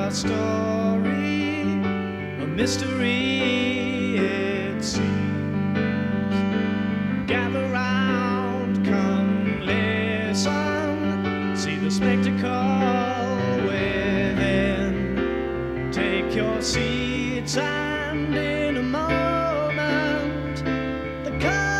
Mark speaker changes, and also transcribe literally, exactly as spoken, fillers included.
Speaker 1: our story a mystery, it seems. Gather round, come listen, see the spectacle within. Take your seats and in a moment the